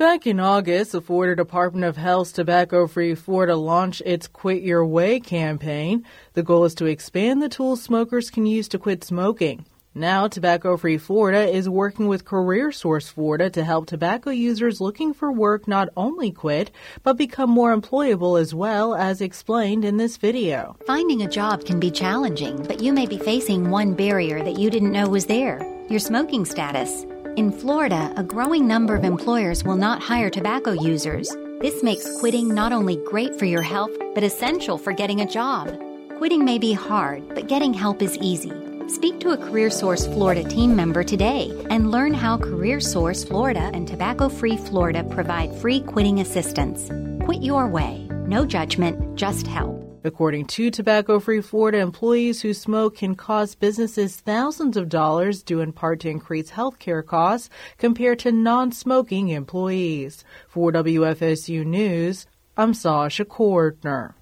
Back in August, the Florida Department of Health's Tobacco-Free Florida launched its Quit Your Way campaign. The goal is to expand the tools smokers can use to quit smoking. Now, Tobacco-Free Florida is working with CareerSource Florida to help tobacco users looking for work not only quit, but become more employable as well, as explained in this video. Finding a job can be challenging, but you may be facing one barrier that you didn't know was there: your smoking status. In Florida, a growing number of employers will not hire tobacco users. This makes quitting not only great for your health, but essential for getting a job. Quitting may be hard, but getting help is easy. Speak to a CareerSource Florida team member today and learn how CareerSource Florida and Tobacco-Free Florida provide free quitting assistance. Quit your way. No judgment, just help. According to Tobacco-Free Florida, employees who smoke can cost businesses thousands of dollars due in part to increased health care costs compared to non-smoking employees. For WFSU News, I'm Sasha Cordner.